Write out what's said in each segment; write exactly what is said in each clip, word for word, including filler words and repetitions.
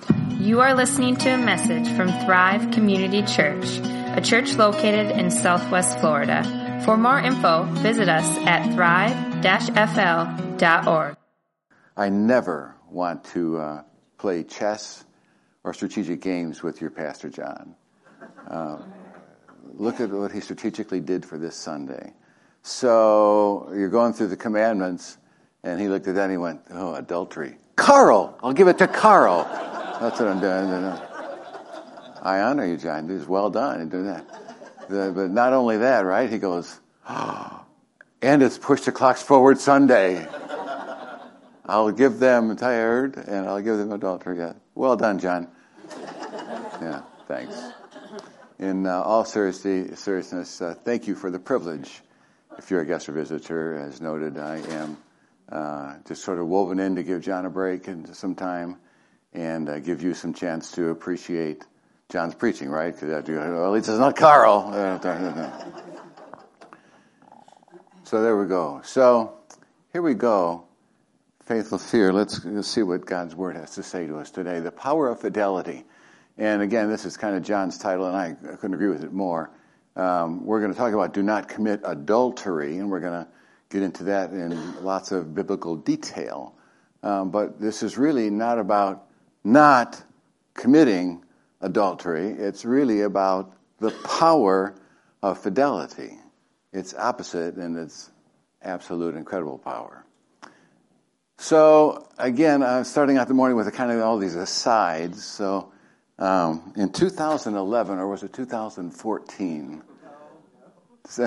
You are listening to a message from Thrive Community Church, a church located in Southwest Florida. For more info, visit us at thrive dash f l dot org. I never want to uh, play chess or strategic games with your Pastor John. Uh, look at what he strategically did for this Sunday. So you're going through the commandments, and he looked at that and he went, oh, adultery. Carl! I'll give it to Carl. That's what I'm doing. I honor you, John. This is well done. You do that. The, but not only that, right? He goes, oh, and it's push the clocks forward Sunday. I'll give them tired, and I'll give them adultery. Yeah. Well done, John. Yeah, thanks. In uh, all seriousness, uh, thank you for the privilege. If you're a guest or visitor, as noted, I am uh, just sort of woven in to give John a break and some time, and uh, give you some chance to appreciate John's preaching, right? Because well, at least it's not Carl. So there we go. So here we go. Faithful fear. Let's, let's see what God's Word has to say to us today. The power of fidelity. And again, this is kind of John's title, and I, I couldn't agree with it more. Um, we're going to talk about do not commit adultery, and we're going to get into that in lots of biblical detail. Um, but this is really not about not committing adultery. It's really about the power of fidelity. It's opposite, and it's absolute incredible power. So, again, I'm starting out the morning with a kind of all these asides. So, um, in two thousand eleven, or was it two thousand fourteen? So,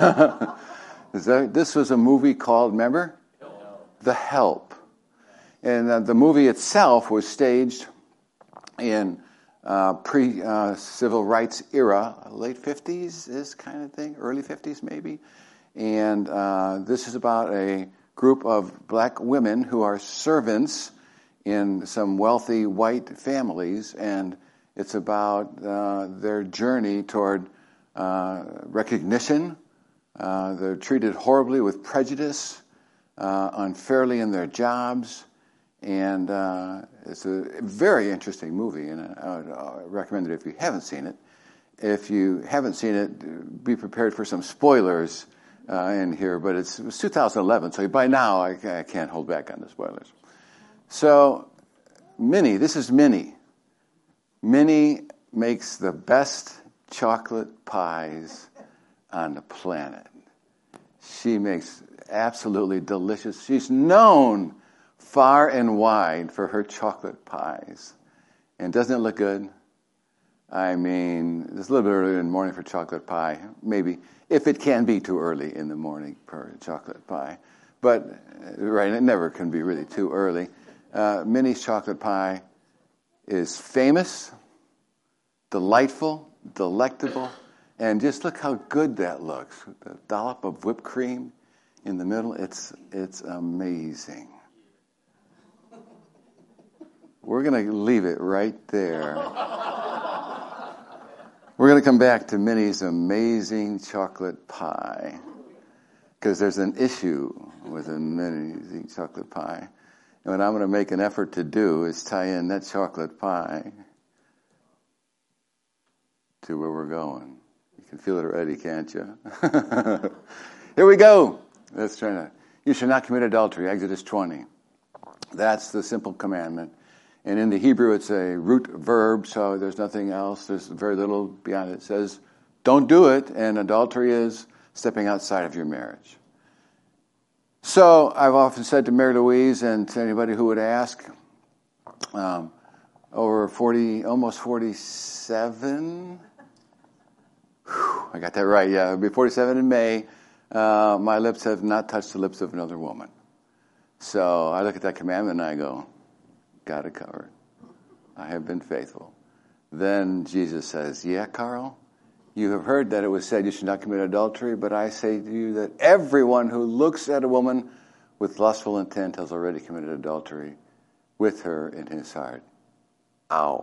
is that, this was a movie called, remember? The Help. And uh, the movie itself was staged in uh, pre-civil uh, rights era, late fifties, this kind of thing, early fifties maybe. And uh, this is about a group of black women who are servants in some wealthy white families, and it's about uh, their journey toward uh, recognition. Uh, they're treated horribly with prejudice, uh, unfairly in their jobs, and uh, it's a very interesting movie, and I would uh, recommend it if you haven't seen it. If you haven't seen it, be prepared for some spoilers Uh, in here, but it's, it was two thousand eleven, so by now I, I can't hold back on the spoilers. So, Minnie, this is Minnie. Minnie makes the best chocolate pies on the planet. She makes absolutely delicious. She's known far and wide for her chocolate pies. And doesn't it look good? I mean, it's a little bit early in the morning for chocolate pie, maybe, if it can be too early in the morning for chocolate pie. But, right, it never can be really too early. Uh, Minnie's chocolate pie is famous, delightful, delectable, and just look how good that looks. The dollop of whipped cream in the middle, it's it's amazing. We're going to leave it right there. We're going to come back to Minnie's amazing chocolate pie, because there's an issue with a amazing chocolate pie. And what I'm going to make an effort to do is tie in that chocolate pie to where we're going. You can feel it already, can't you? Here we go. Let's try to. You shall not commit adultery, Exodus twenty. That's the simple commandment. And in the Hebrew, it's a root verb, so there's nothing else. There's very little beyond it. It says, don't do it, and adultery is stepping outside of your marriage. So I've often said to Mary Louise and to anybody who would ask, um, over forty, almost forty-seven, whew, I got that right, yeah, it'll be forty-seven in May, uh, my lips have not touched the lips of another woman. So I look at that commandment and I go, got it covered. I have been faithful. Then Jesus says, yeah, Carl, you have heard that it was said you should not commit adultery, but I say to you that everyone who looks at a woman with lustful intent has already committed adultery with her in his heart. Ow.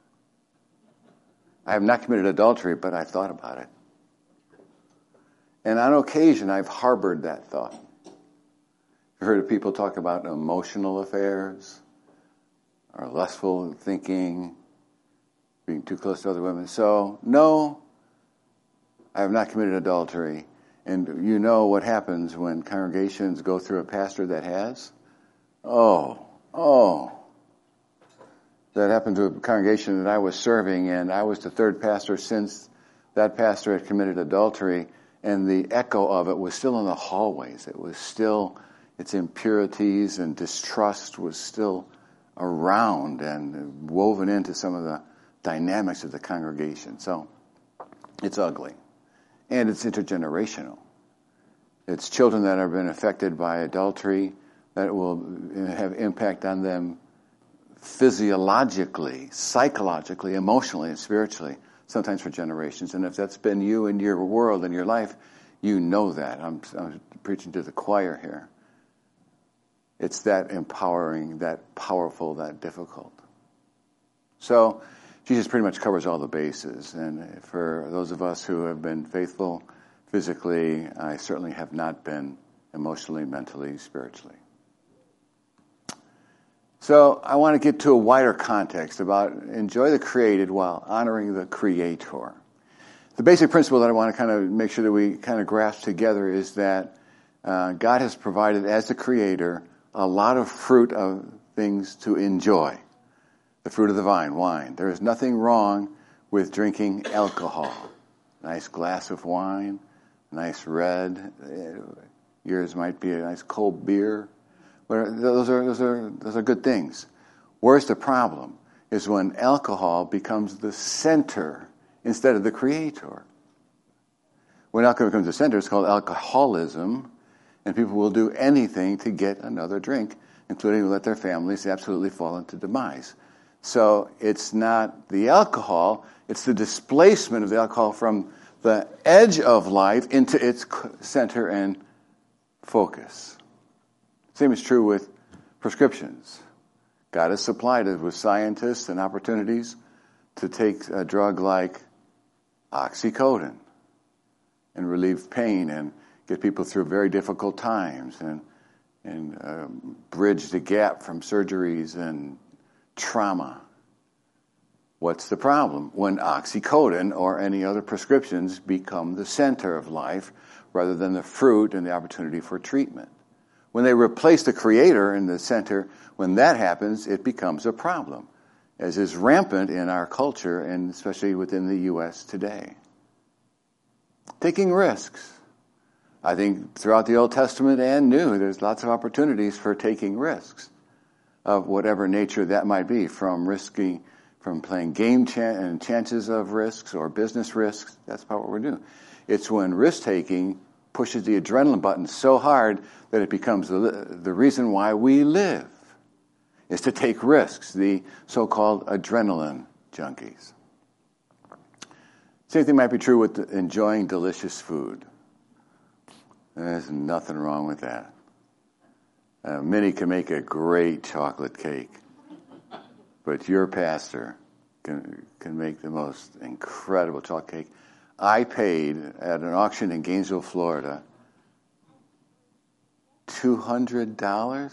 I have not committed adultery, but I've thought about it. And on occasion, I've harbored that thought. I've heard of people talk about emotional affairs, or lustful thinking, being too close to other women. So, no, I have not committed adultery. And you know what happens when congregations go through a pastor that has? Oh, oh. That happened to a congregation that I was serving, and I was the third pastor since that pastor had committed adultery, and the echo of it was still in the hallways. It was still, its impurities and distrust was still around and woven into some of the dynamics of the congregation. So it's ugly. And it's intergenerational. It's children that have been affected by adultery that will have impact on them physiologically, psychologically, emotionally, and spiritually, sometimes for generations. And if that's been you in your world, in your life, you know that. I'm, I'm preaching to the choir here. It's that empowering, that powerful, that difficult. So Jesus pretty much covers all the bases. And for those of us who have been faithful physically, I certainly have not been emotionally, mentally, spiritually. So I want to get to a wider context about enjoy the created while honoring the Creator. The basic principle that I want to kind of make sure that we kind of grasp together is that uh, God has provided, as the Creator, a lot of fruit of things to enjoy. The fruit of the vine, wine. There is nothing wrong with drinking alcohol. Nice glass of wine, nice red. Yours might be a nice cold beer. Those are those are those are good things. Where's the problem? Is when alcohol becomes the center instead of the Creator. When alcohol becomes the center, it's called alcoholism, and people will do anything to get another drink, including let their families absolutely fall into demise. So it's not the alcohol, it's the displacement of the alcohol from the edge of life into its center and focus. Same is true with prescriptions. God has supplied us with scientists and opportunities to take a drug like oxycodone and relieve pain and get people through very difficult times and and uh, bridge the gap from surgeries and trauma. What's the problem? When oxycodone or any other prescriptions become the center of life rather than the fruit and the opportunity for treatment. When they replace the Creator in the center, when that happens, it becomes a problem, as is rampant in our culture and especially within the U S today. Taking risks. I think throughout the Old Testament and New, there's lots of opportunities for taking risks of whatever nature that might be, from risky, from playing game chan- and chances of risks or business risks. That's about what we're doing. It's when risk-taking pushes the adrenaline button so hard that it becomes the, the reason why we live, is to take risks, the so-called adrenaline junkies. Same thing might be true with enjoying delicious food. There's nothing wrong with that. Uh, Minnie can make a great chocolate cake, but your pastor can can make the most incredible chocolate cake. I paid at an auction in Gainesville, Florida, two hundred dollars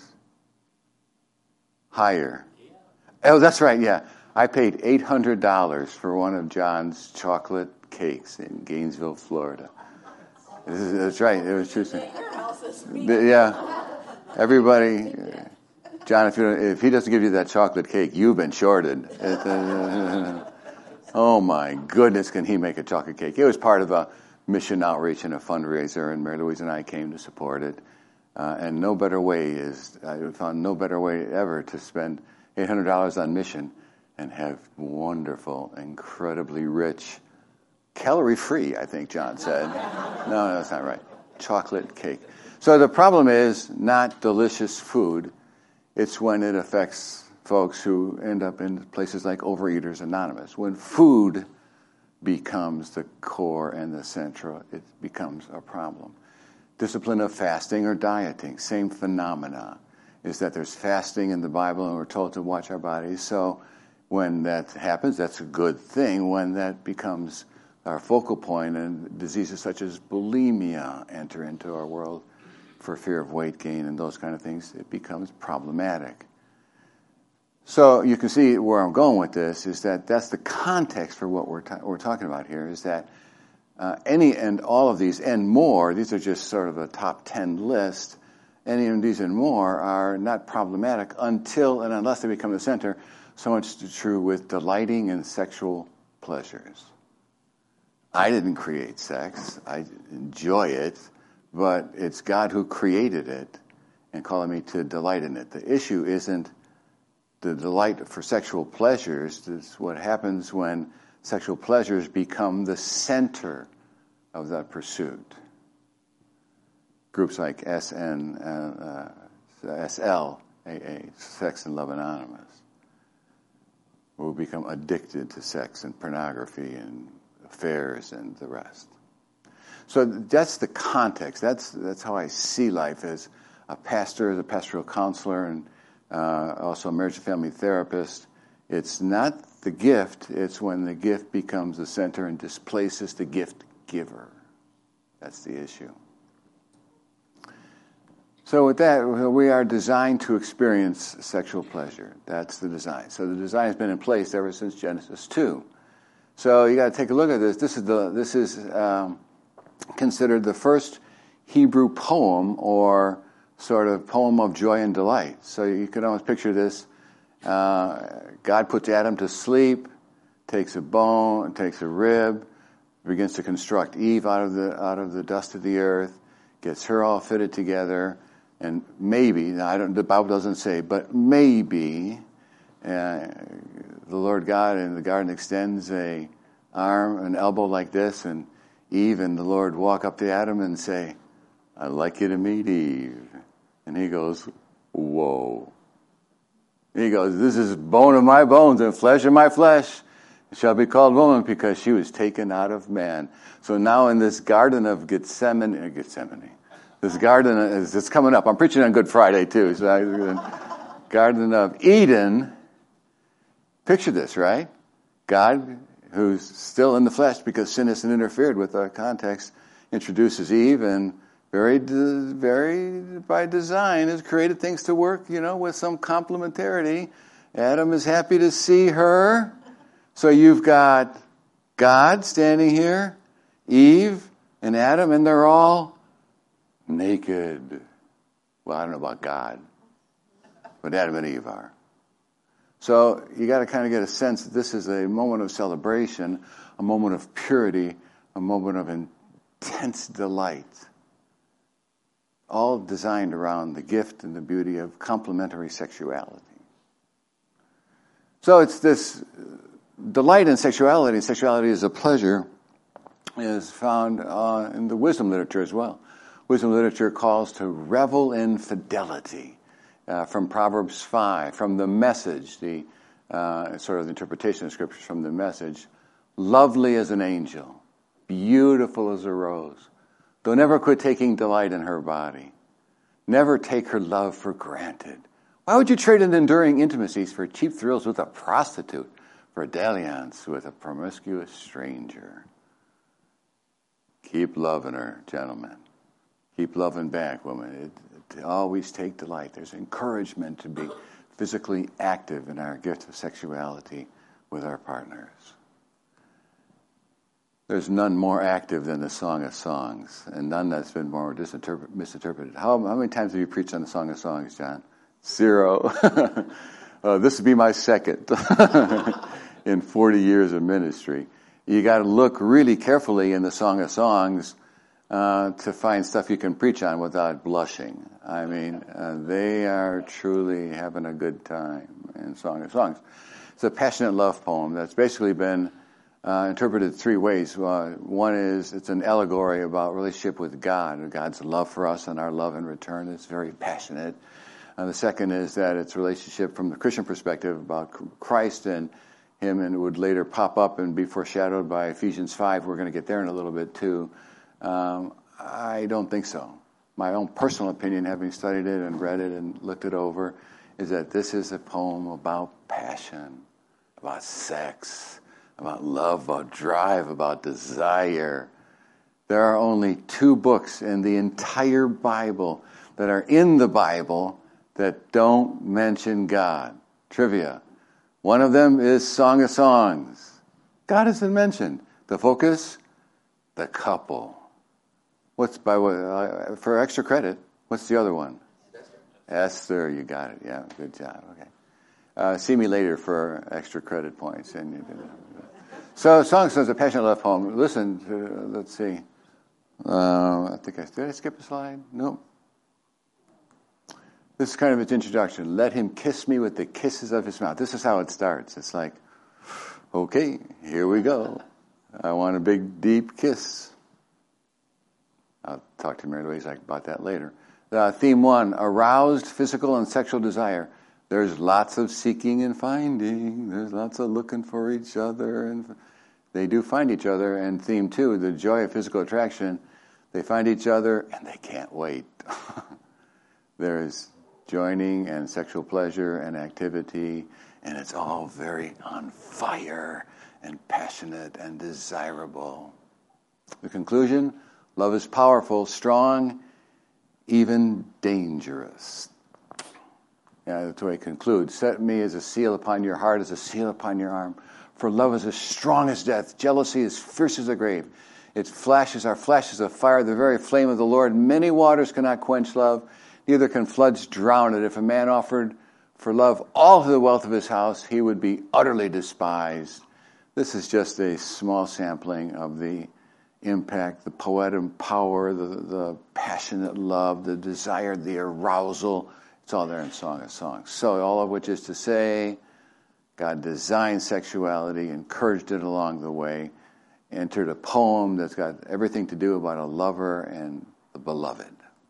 higher. Oh, that's right, yeah. I paid eight hundred dollars for one of John's chocolate cakes in Gainesville, Florida. This is, that's right. It was true. Yeah. Everybody, John, if, you, if he doesn't give you that chocolate cake, you've been shorted. Oh, my goodness, can he make a chocolate cake? It was part of a mission outreach and a fundraiser, and Mary Louise and I came to support it. Uh, and no better way is, I found no better way ever to spend eight hundred dollars on mission and have wonderful, incredibly rich, calorie-free, I think John said. No, no, that's not right. Chocolate cake. So the problem is not delicious food. It's when it affects folks who end up in places like Overeaters Anonymous. When food becomes the core and the central, it becomes a problem. Discipline of fasting or dieting, same phenomena, is that there's fasting in the Bible and we're told to watch our bodies. So when that happens, that's a good thing. When that becomes our focal point and diseases such as bulimia enter into our world for fear of weight gain and those kind of things, it becomes problematic. So you can see where I'm going with this is that that's the context for what we're ta- we're talking about here is that uh, any and all of these and more, these are just sort of a top ten list, any of these and more are not problematic until and unless they become the center. So much true with delighting in sexual pleasures. I didn't create sex. I enjoy it, but it's God who created it and calling me to delight in it. The issue isn't the delight for sexual pleasures. It's what happens when sexual pleasures become the center of that pursuit. Groups like S N, uh, uh, S L, A A, Sex and Love Anonymous, will become addicted to sex and pornography and affairs and the rest. So that's the context. That's that's how I see life as a pastor, as a pastoral counselor, and uh, also a marriage and family therapist. It's not the gift. It's when the gift becomes the center and displaces the gift giver. That's the issue. So with that, we are designed to experience sexual pleasure. That's the design. So the design has been in place ever since Genesis two. So you got to take a look at this. This is the this is um, considered the first Hebrew poem or sort of poem of joy and delight. So you can almost picture this. Uh, God puts Adam to sleep, takes a bone, takes a rib, begins to construct Eve out of the out of the dust of the earth, gets her all fitted together. And maybe, now I don't, the Bible doesn't say, but maybe uh, the Lord God in the garden extends a arm, an elbow like this, and Eve and the Lord walk up to Adam and say, I'd like you to meet Eve. And he goes, whoa. He goes, this is bone of my bones and flesh of my flesh. It shall be called woman because she was taken out of man. So now in this garden of Gethsemane, uh, Gethsemane, this garden is it's coming up. I'm preaching on Good Friday too. So I, Garden of Eden. Picture this, right? God, who's still in the flesh because sin hasn't interfered with our context, introduces Eve and very, very by design has created things to work, you know, with some complementarity. Adam is happy to see her. So you've got God standing here, Eve and Adam, and they're all naked. Well, I don't know about God, but Adam and Eve are. So you got to kind of get a sense that this is a moment of celebration, a moment of purity, a moment of intense delight, all designed around the gift and the beauty of complementary sexuality. So it's this delight in sexuality, sexuality is a pleasure, is found uh, in the wisdom literature as well. Wisdom literature calls to revel in fidelity, uh, from Proverbs five, from the Message, the uh, sort of the interpretation of scriptures from the Message. Lovely as an angel, beautiful as a rose. Don't ever quit taking delight in her body. Never take her love for granted. Why would you trade in enduring intimacies for cheap thrills with a prostitute, for a dalliance with a promiscuous stranger? Keep loving her, gentlemen. Keep loving back, women. It, it, always take delight. There's encouragement to be physically active in our gift of sexuality with our partners. There's none more active than the Song of Songs, and none that's been more misinterpret, misinterpreted. How, how many times have you preached on the Song of Songs, John? Zero. uh, this would be my second in forty years of ministry. You got to look really carefully in the Song of Songs uh, to find stuff you can preach on without blushing. I mean, uh, they are truly having a good time in Song of Songs. It's a passionate love poem that's basically been uh, interpreted three ways. Uh, one is it's an allegory about relationship with God, God's love for us and our love in return is very passionate. And the second is that it's a relationship from the Christian perspective about Christ and Him, and it would later pop up and be foreshadowed by Ephesians five. We're going to get there in a little bit too. Um, I don't think so. My own personal opinion, having studied it and read it and looked it over, is that this is a poem about passion, about sex, about love, about drive, about desire. There are only two books in the entire Bible that are in the Bible that don't mention God. Trivia. One of them is Song of Songs. God isn't mentioned. The focus, the couple. What's by what? Uh, for extra credit, what's the other one? Esther. Esther, you got it. Yeah, good job. Okay. Uh, see me later for extra credit points. And you did it. So, Song of Songs, a passionate love poem. Listen, to, let's see. Uh, I think I did. I skip a slide? Nope. This is kind of its introduction. Let him kiss me with the kisses of his mouth. This is how it starts. It's like, okay, here we go. I want a big, deep kiss. I'll talk to Mary Louise about that later. Uh, theme one, aroused physical and sexual desire. There's lots of seeking and finding. There's lots of looking for each other. And they do find each other. And theme two, the joy of physical attraction. They find each other and they can't wait. There's joining and sexual pleasure and activity. And it's all very on fire and passionate and desirable. The conclusion, love is powerful, strong, even dangerous. Yeah, that's the way it concludes. Set me as a seal upon your heart, as a seal upon your arm. For love is as strong as death. Jealousy is fierce as the grave. Its flashes are flashes of fire, the very flame of the Lord. Many waters cannot quench love, neither can floods drown it. If a man offered for love all the wealth of his house, he would be utterly despised. This is just a small sampling of the impact, the poetic power, the, the passionate love, the desire, the arousal. It's all there in Song of Songs. So all of which is to say, God designed sexuality, encouraged it along the way, entered a poem that's got everything to do about a lover and the beloved.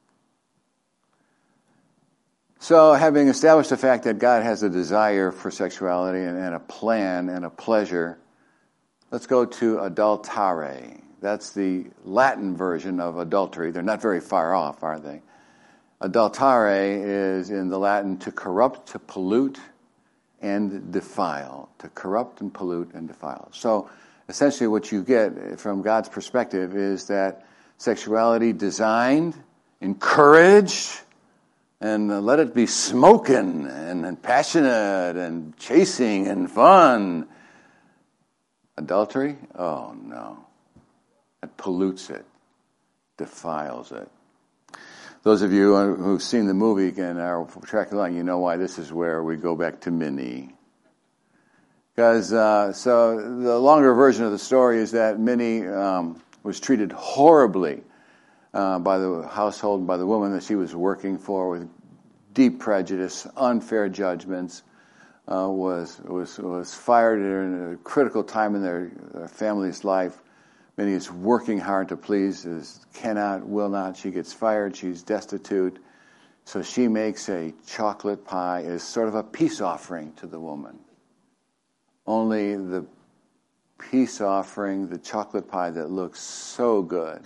So having established the fact that God has a desire for sexuality and, and a plan and a pleasure, let's go to adultare. That's the Latin version of adultery. They're not very far off, are they? Adultare is in the Latin to corrupt, to pollute, and defile. To corrupt and pollute and defile. So essentially what you get from God's perspective is that sexuality designed, encouraged, and let it be smoking and, and passionate and chasing and fun. Adultery? Oh no. It pollutes it, defiles it. Those of you who've seen the movie and are tracking along, you know why this is where we go back to Minnie. Because, uh, so the longer version of the story is that Minnie um, was treated horribly uh, by the household, by the woman that she was working for, with deep prejudice, unfair judgments, uh, was, was, was fired in a critical time in their, their family's life. Minnie is working hard to please, is cannot, will not. She gets fired. She's destitute. So she makes a chocolate pie as sort of a peace offering to the woman. Only the peace offering, the chocolate pie that looks so good,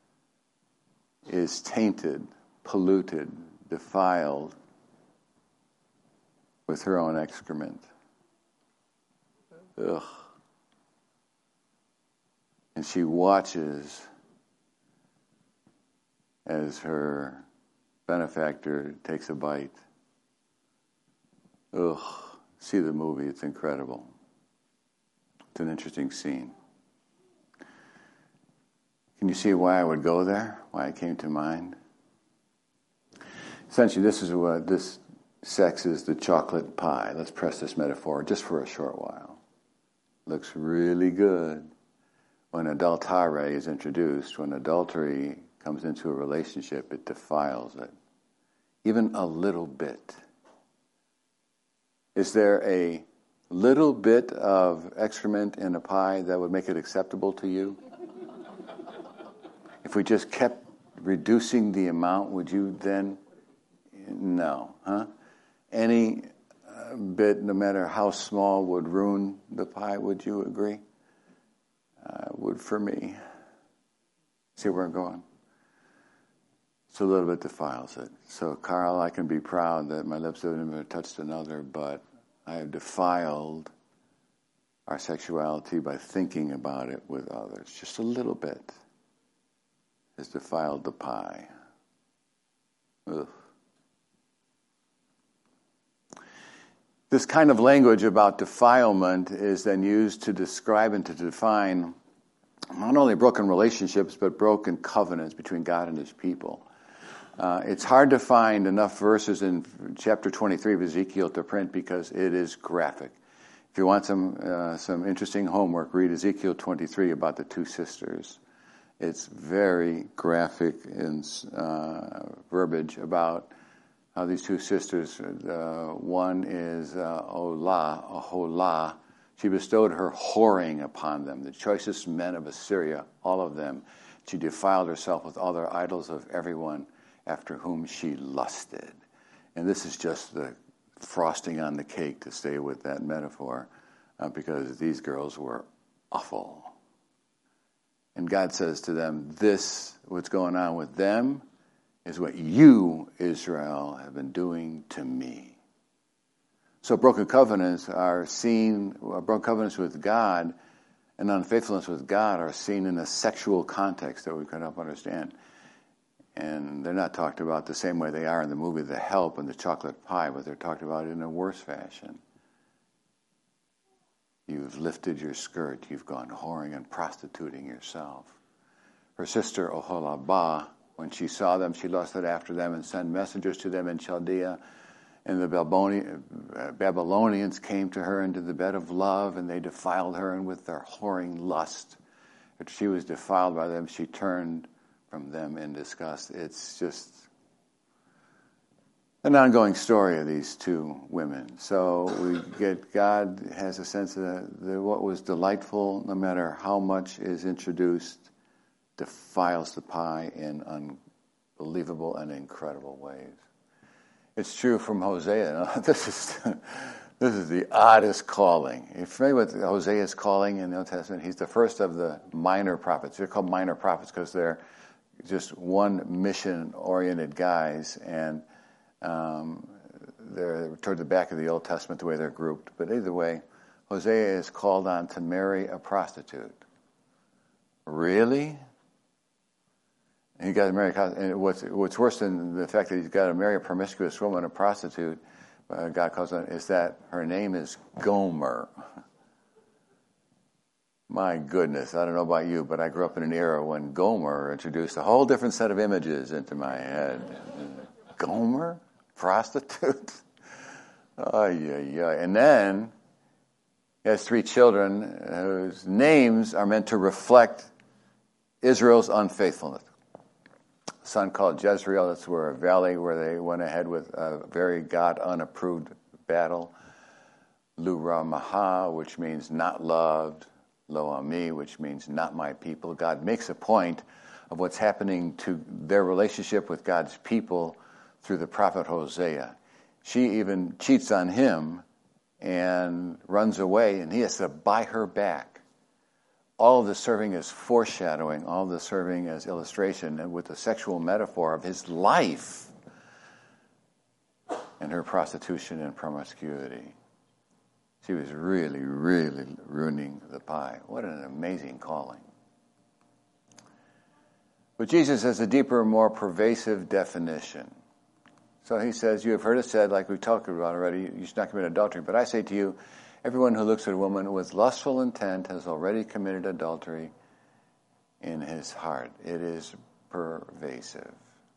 is tainted, polluted, defiled with her own excrement. Ugh. And she watches as her benefactor takes a bite. Ugh. See the movie, it's incredible. It's an interesting scene. Can you see why I would go there? Why it came to mind? Essentially, this is what this sex is, the chocolate pie. Let's press this metaphor just for a short while. Looks really good. When adultare is introduced, when adultery comes into a relationship, it defiles it. Even a little bit. Is there a little bit of excrement in a pie that would make it acceptable to you? If we just kept reducing the amount, would you then? No, huh? Any uh, bit, no matter how small, would ruin the pie, would you agree? Uh, would for me. See where I'm going? So a little bit defiles it. So, Carl, I can be proud that my lips haven't even touched another, but I have defiled our sexuality by thinking about it with others. Just a little bit has defiled the pie. Ugh. This kind of language about defilement is then used to describe and to define not only broken relationships, but broken covenants between God and his people. Uh, it's hard to find enough verses in chapter twenty-three of Ezekiel to print because it is graphic. If you want some uh, some interesting homework, read Ezekiel twenty-three about the two sisters. It's very graphic in uh, verbiage about how these two sisters, uh, one is uh, Olah, Aholah. She bestowed her whoring upon them, the choicest men of Assyria, all of them. She defiled herself with other idols of everyone after whom she lusted. And this is just the frosting on the cake, to stay with that metaphor, uh, because these girls were awful. And God says to them, this, what's going on with them, is what you, Israel, have been doing to me. So broken covenants are seen, broken covenants with God and unfaithfulness with God are seen in a sexual context that we can help understand. And they're not talked about the same way they are in the movie The Help and the chocolate pie, but they're talked about in a worse fashion. You've lifted your skirt, you've gone whoring and prostituting yourself. Her sister Oholabah, when she saw them, she lusted after them and sent messengers to them in Chaldea. And the Babylonians came to her into the bed of love, and they defiled her, and with their whoring lust, after she was defiled by them, she turned from them in disgust. It's just an ongoing story of these two women. So we get, God has a sense that what was delightful, no matter how much is introduced, defiles the pie in unbelievable and incredible ways. It's true from Hosea. This is this is the oddest calling. Are you familiar with Hosea's calling in the Old Testament? He's the first of the minor prophets. They're called minor prophets because they're just one mission-oriented guys, and um, they're toward the back of the Old Testament the way they're grouped. But either way, Hosea is called on to marry a prostitute. Really? And he got to marry, and what's what's worse than the fact that he's got to marry a promiscuous woman, a prostitute, uh, God calls on, is that her name is Gomer. My goodness, I don't know about you, but I grew up in an era when Gomer introduced a whole different set of images into my head. Gomer? Prostitute? Oh, yeah, yeah. And then he has three children whose names are meant to reflect Israel's unfaithfulness. A son called Jezreel, that's where a valley where they went ahead with a very God-unapproved battle. Lu Ramah, which means not loved. Lo Ami, which means not my people. God makes a point of what's happening to their relationship with God's people through the prophet Hosea. She even cheats on him and runs away, and he has to buy her back. All of this serving as foreshadowing, all of this serving as illustration, and with the sexual metaphor of his life and her prostitution and promiscuity. She was really, really ruining the pie. What an amazing calling. But Jesus has a deeper, more pervasive definition. So he says, you have heard it said, like we talked about already, you should not commit adultery. But I say to you, everyone who looks at a woman with lustful intent has already committed adultery in his heart. It is pervasive.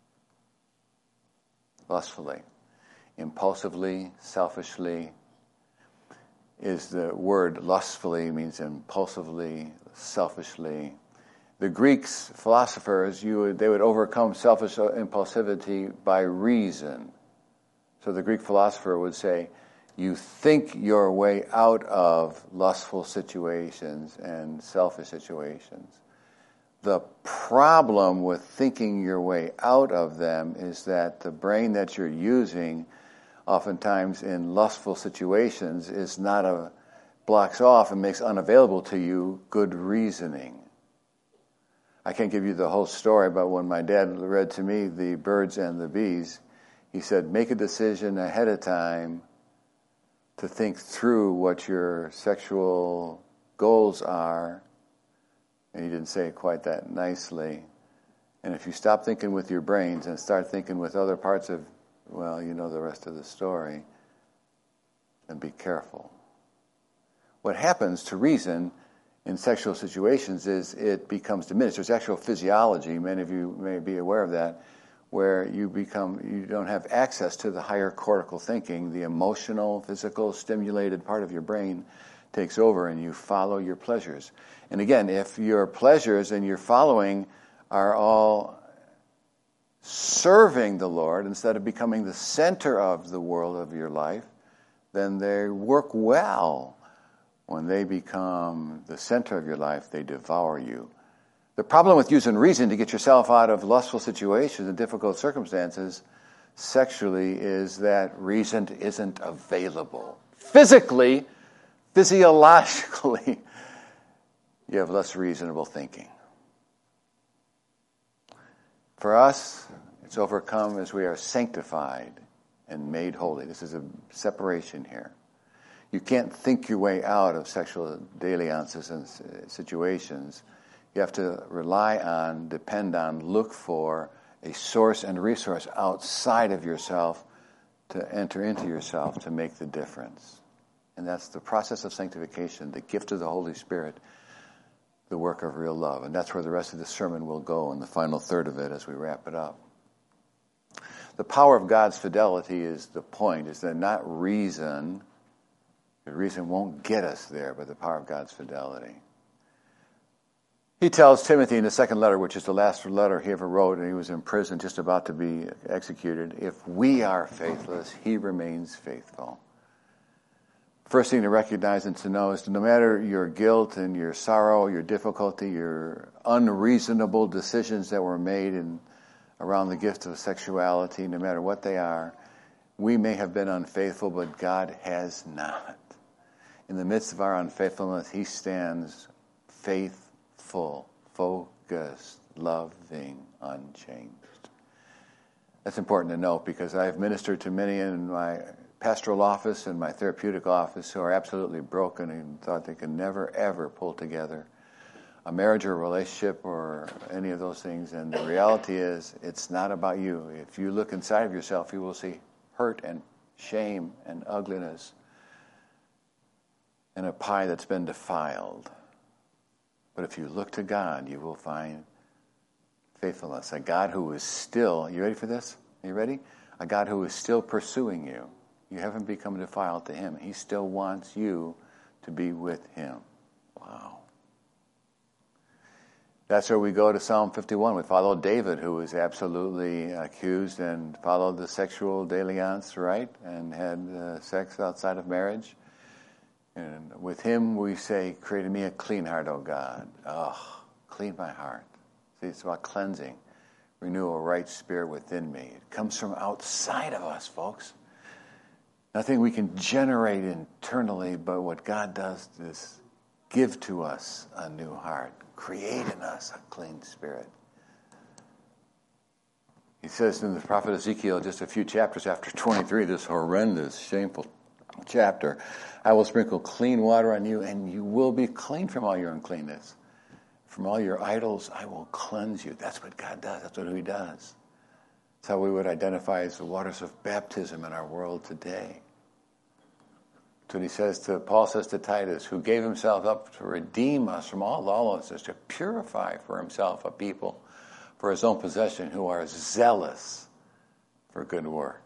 Lustfully, impulsively, selfishly, is the word lustfully means impulsively, selfishly. The Greeks, philosophers, you would, they would overcome selfish impulsivity by reason. So the Greek philosopher would say, you think your way out of lustful situations and selfish situations. The problem with thinking your way out of them is that the brain that you're using oftentimes in lustful situations is not a, blocks off and makes unavailable to you good reasoning. I can't give you the whole story, but when my dad read to me The Birds and the Bees, he said, make a decision ahead of time to think through what your sexual goals are. And he didn't say it quite that nicely. And if you stop thinking with your brains and start thinking with other parts of, well, you know the rest of the story, then be careful. What happens to reason in sexual situations is it becomes diminished. There's actual physiology, many of you may be aware of that, where you become, you don't have access to the higher cortical thinking. The emotional, physical, stimulated part of your brain takes over and you follow your pleasures. And again, if your pleasures and your following are all serving the Lord instead of becoming the center of the world of your life, then they work well. When they become the center of your life, they devour you. The problem with using reason to get yourself out of lustful situations and difficult circumstances sexually is that reason isn't available. Physically, physiologically, you have less reasonable thinking. For us, it's overcome as we are sanctified and made holy. This is a separation here. You can't think your way out of sexual dalliances and situations. You have to rely on, depend on, look for a source and resource outside of yourself to enter into yourself to make the difference. And that's the process of sanctification, the gift of the Holy Spirit, the work of real love. And that's where the rest of the sermon will go in the final third of it as we wrap it up. The power of God's fidelity is the point, is that not reason, the reason won't get us there, but the power of God's fidelity. He tells Timothy in the second letter, which is the last letter he ever wrote, and he was in prison just about to be executed, if we are faithless, he remains faithful. First thing to recognize and to know is that no matter your guilt and your sorrow, your difficulty, your unreasonable decisions that were made in, around the gift of sexuality, no matter what they are, we may have been unfaithful, but God has not. In the midst of our unfaithfulness, he stands faithful. Full, focused, loving, unchanged. That's important to note because I've ministered to many in my pastoral office and my therapeutic office who are absolutely broken and thought they could never, ever pull together a marriage or a relationship or any of those things. And the reality is, it's not about you. If you look inside of yourself, you will see hurt and shame and ugliness and a pie that's been defiled. But if you look to God, you will find faithfulness. A God who is still, you ready for this? Are you ready? A God who is still pursuing you. You haven't become defiled to him. He still wants you to be with him. Wow. That's where we go to Psalm fifty-one. We follow David, who was absolutely accused and followed the sexual dalliance, right? And had uh, sex outside of marriage. And with him we say, create in me a clean heart, O God. Oh, clean my heart. See, it's about cleansing. Renew a right spirit within me. It comes from outside of us, folks. Nothing we can generate internally, but what God does is give to us a new heart. Create in us a clean spirit. He says in the prophet Ezekiel, just a few chapters after twenty-three, this horrendous, shameful chapter, I will sprinkle clean water on you, and you will be clean from all your uncleanness. From all your idols, I will cleanse you. That's what God does. That's what he does. That's how we would identify as the waters of baptism in our world today. That's what he says to, Paul says to Titus, who gave himself up to redeem us from all lawlessness, to purify for himself a people for his own possession who are zealous for good works.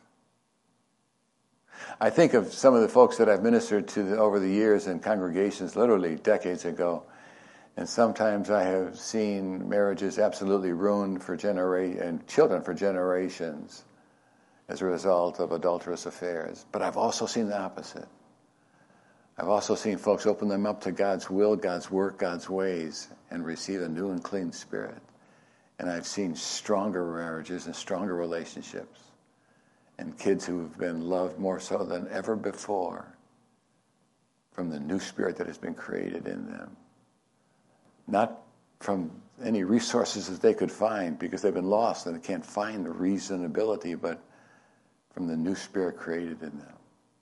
I think of some of the folks that I've ministered to over the years in congregations, literally decades ago, and sometimes I have seen marriages absolutely ruined for genera- and children for generations as a result of adulterous affairs. But I've also seen the opposite. I've also seen folks open them up to God's will, God's work, God's ways, and receive a new and clean spirit. And I've seen stronger marriages and stronger relationships. And kids who have been loved more so than ever before from the new spirit that has been created in them. Not from any resources that they could find because they've been lost and they can't find the reasonability, but from the new spirit created in them.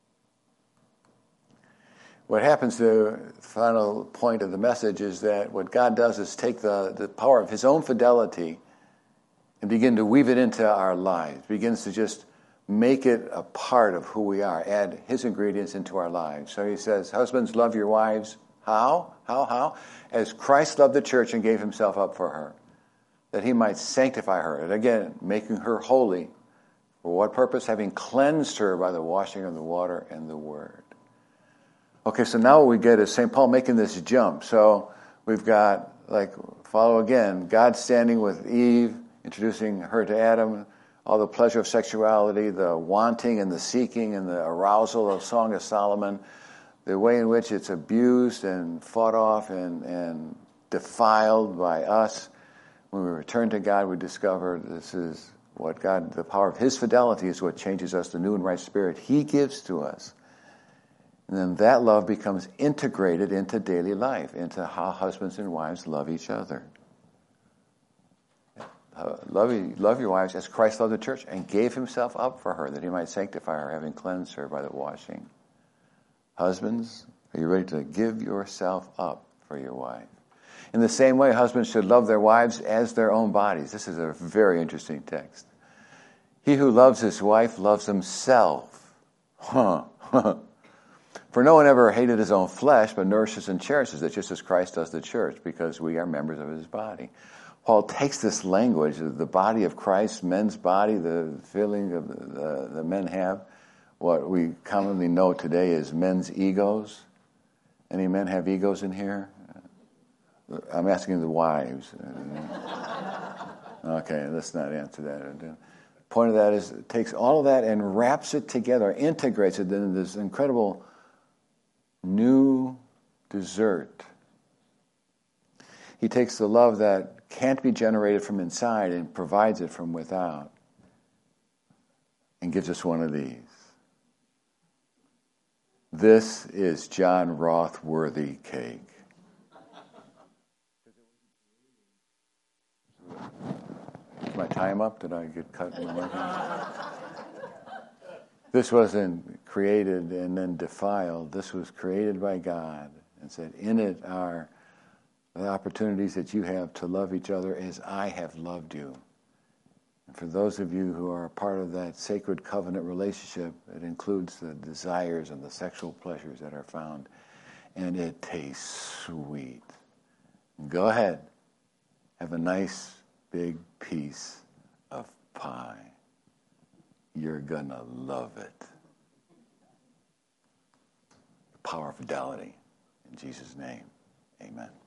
What happens to the final point of the message is that what God does is take the, the power of his own fidelity and begin to weave it into our lives. Begins to just make it a part of who we are, add his ingredients into our lives. So he says, husbands, love your wives. How? How, how? As Christ loved the church and gave himself up for her, that he might sanctify her. And again, making her holy. For what purpose? Having cleansed her by the washing of the water and the word. Okay, so now what we get is Saint Paul making this jump. So we've got, like, follow again, God standing with Eve, introducing her to Adam, all the pleasure of sexuality, the wanting and the seeking and the arousal of Song of Solomon, the way in which it's abused and fought off and, and defiled by us. When we return to God, we discover this is what God, the power of his fidelity is what changes us, the new and right spirit he gives to us. And then that love becomes integrated into daily life, into how husbands and wives love each other. Uh, love, love your wives as Christ loved the church and gave himself up for her, that he might sanctify her, having cleansed her by the washing. Husbands, are you ready to give yourself up for your wife? In the same way, husbands should love their wives as their own bodies. This is a very interesting text. He who loves his wife loves himself. Huh. For no one ever hated his own flesh, but nourishes and cherishes it, just as Christ does the church, because we are members of his body. Paul takes this language of the body of Christ, men's body, the feeling of the, the men have, what we commonly know today as men's egos. Any men have egos in here? I'm asking the wives. Okay, let's not answer that. The point of that is it takes all of that and wraps it together, integrates it in this incredible new dessert. He takes the love that can't be generated from inside and provides it from without and gives us one of these. This is John Roth-worthy cake. Is my time up? Did I get cut in the mic? This wasn't created and then defiled. This was created by God and said, in it are the opportunities that you have to love each other as I have loved you. And for those of you who are a part of that sacred covenant relationship, it includes the desires and the sexual pleasures that are found. And it tastes sweet. Go ahead. Have a nice big piece of pie. You're going to love it. The power of fidelity. In Jesus' name, amen.